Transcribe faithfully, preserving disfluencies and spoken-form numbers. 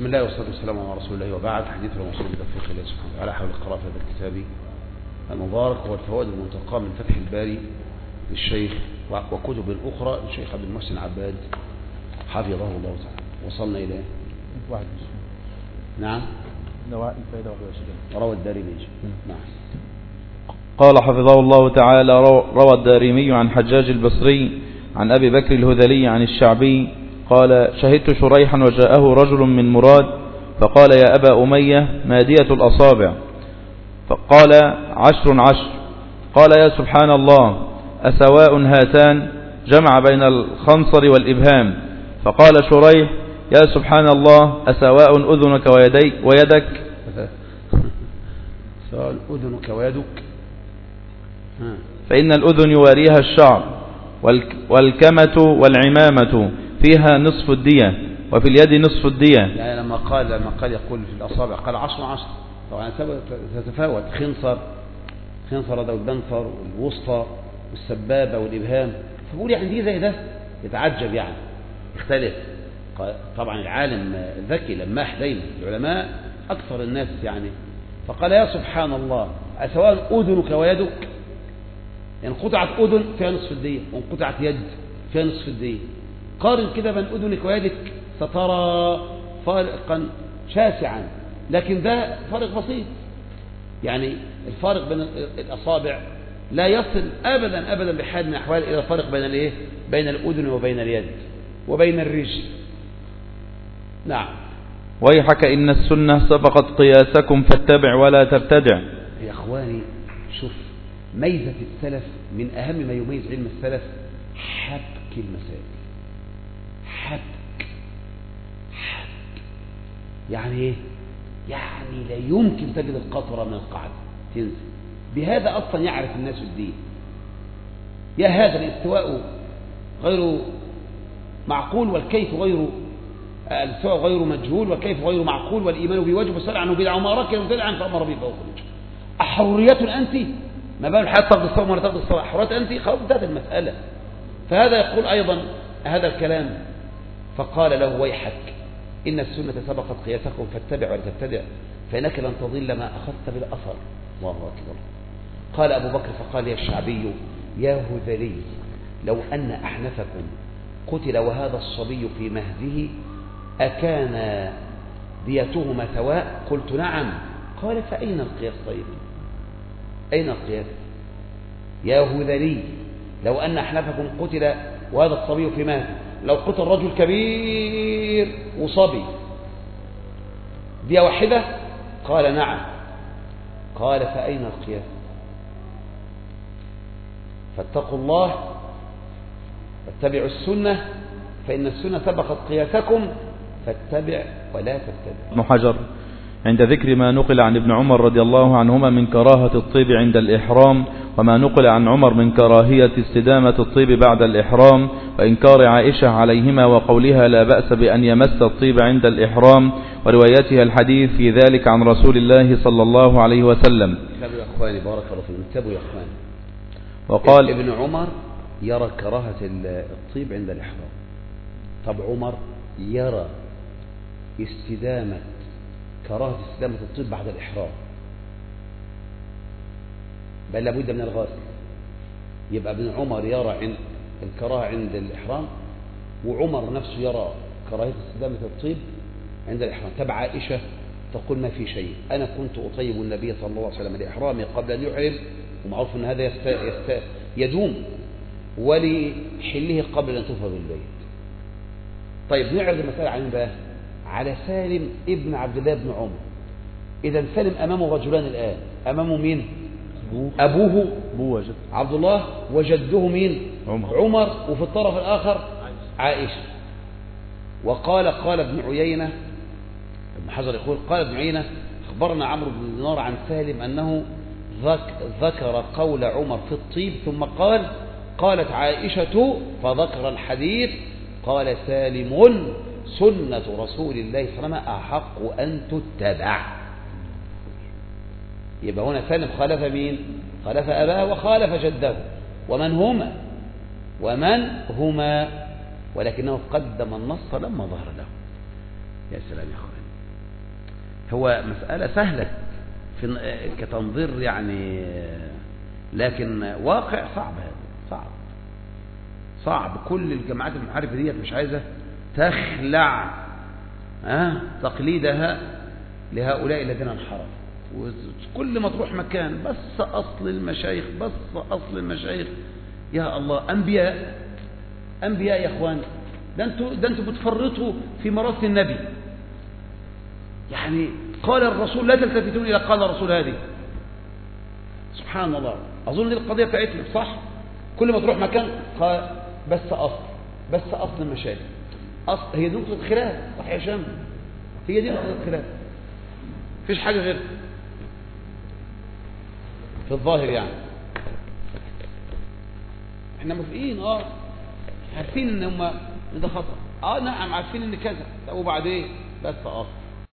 بسم الله والصلاة والسلام على رسول الله وبعد. حديث الموصول بتوفيق الله سبحانه وتعالى حول القراءة في هذا الكتاب المبارك والفوائد المنتقاة من فتح الباري للشيخ وكتب أخرى الشيخ عبد المحسن عباد حفظه الله تعالى. وصلنا إلى واحد نعم نواحي الفائدة واحد وعشرين. روى الدارمي. نعم. قال حفظه الله تعالى: روى الدارمي عن حجاج البصري عن أبي بكر الهذلي عن الشعبي قال: شهدت شريحا وجاءه رجل من مراد فقال: يا أبا أمية ما دية الأصابع؟ فقال: عشر عشر. قال: يا سبحان الله، أسواء هاتان؟ جمع بين الخنصر والإبهام. فقال شريح: يا سبحان الله، أسواء أذنك ويديك ويدك؟ سواء أذنك ويدك. فإن الأذن يواريها الشعر، والكمة والعمامة فيها نصف الدية، وفي اليد نصف الدية. يعني لما قال لما قال يقول في الأصابع قال عشر عشر، طبعا تتفاوت. خنصر خنصر ده والبنفر والوسطى والسبابة والإبهام، فبقول يعني دي زي ده يتعجب يعني يختلف. طبعا العالم ذكي لماح دايما، العلماء أكثر الناس يعني. فقال: يا سبحان الله، أسواء أذنك ويدك؟ يعني قطعت أذن فيها نصف الدية، وانقطعت يد فيها نصف الدية. قارن كده بين أذنك ويدك سترى فارقا شاسعا، لكن ده فارق بسيط. يعني الفارق بين الأصابع لا يصل أبدا أبدا بحال من الأحوال إلى الفارق بين الإيه؟ بين الأذن وبين اليد وبين الرجل. نعم. ويحك إن السنة سبقت قياسكم فاتبع ولا تبتدع. يا أخواني شوف ميزة السلف، من أهم ما يميز علم السلف حبك المسائل. حبك حبك يعني إيه؟ يعني لا يمكن تجد القطرة من القاعدة تنزل. بهذا أصلا يعرف الناس الدين. يا هذا الاستواء غير معقول والكيف غير الاستواء غير مجهول والكيف غير معقول، والإيمان به واجب والسؤال عنه بدعة، وما ركن بدعا فأمر به فأخرج. أحرورية أنت؟ ما بال الحياة تقضي الصوم ولا تقضي الصلاة؟ أحرورية أنت؟ خلاص انتهت المسألة. فهذا يقول أيضا هذا الكلام. فقال له: ويحك إن السنة سبقت قياسكم فاتبع ولا تبتدع، فإنك لن تضل ما أخذت بالأثر. الله أكبر. قال أبو بكر فقال يا الشعبي: يا هذلي، لو أن أحنفكم قتل وهذا الصبي في مهده أكان ديتهما سواء؟ قلت نعم. قال: فأين القياس طيب؟ أين القياس؟ يا هذلي، لو أن أحنفكم قتل وهذا الصبي في مهده، لو قتل رجل كبير وصبي دية واحدة؟ قال نعم. قال: فأين القياس؟ فاتقوا الله واتبعوا السنة، فإن السنة سبقت قياسكم فاتبع ولا تبتدع. ابن حجر عند ذكر ما نقل عن ابن عمر رضي الله عنهما من كراهة الطيب عند الإحرام، وما نقل عن عمر من كراهية استدامة الطيب بعد الإحرام، وإنكار عائشة عليهما وقولها لا بأس بأن يمس الطيب عند الإحرام، وروايتها الحديث في ذلك عن رسول الله صلى الله عليه وسلم. انتبهوا يا أخواني، بارك الله فيكم، انتبهوا يا أخواني. وقال ابن عمر يرى كراهة الطيب عند الإحرام. طب عمر يرى استدامة كراهة استدامة الطيب بعد الإحرام، بل لابد من الغسل. يبقى ابن عمر يرى عند الكراهة عند الإحرام، وعمر نفسه يرى كراهية استدامة الطيب عند الإحرام. تبع عائشة تقول: ما في شيء، أنا كنت أطيب النبي صلى الله عليه وسلم لإحرامه قبل أن يحرم، ومعروف أن هذا يست... يست... يدوم، ولحله قبل أن تطهر بالبيت. طيب نعرض المسألة عن بقى على سالم ابن عبد الله بن عمر. إذا سالم أمامه رجلان الآن، أمامه مين؟ أبوه وجد. عبد الله، وجده مين؟ عمر. عمر. وفي الطرف الآخر عائشة. وقال قال ابن عيينة، ابن حجر يقول قال ابن عيينة: أخبرنا عمرو بن دينار عن سالم أنه ذكر قول عمر في الطيب ثم قال: قالت عائشة، فذكر الحديث. قال سالم: سنة رسول الله صلى الله عليه وسلم أحق أن تتبع. يبقى هنا سالم خالف مين؟ خالف أباه وخالف جده. ومن هما؟ ومن هما ولكنه قدم النص لما ظهر له. يا سلام يا أخوان. هو مسألة سهلة في كتنظير يعني، لكن واقع صعب، هذا صعب صعب. كل الجماعات المنحرفة ديت مش عايزة تخلع أه؟ تقليدها لهؤلاء الذين انحرفوا. وكل ما تروح مكان بس أصل المشايخ، بس أصل المشايخ. يا الله، أنبياء أنبياء يا أخوان، ده أنتوا ده أنتوا بتفرطوا في مراسل النبي. يعني قال الرسول لا تلتفتون إلى قال الرسول هذه، سبحان الله. أظن دي القضية بتاعتنا صح. كل ما تروح مكان قال بس أصل بس أصل المشايخ، أصل. هي دي نقطة الخلاف، صح يا شام؟ هي دي نقطة الخلاف، مفيش حاجة غير في الظاهر. يعني احنا موافقين، اه عارفين ان هم ده خطأ، اه نعم عارفين ان كذا، وبعدين بس اصل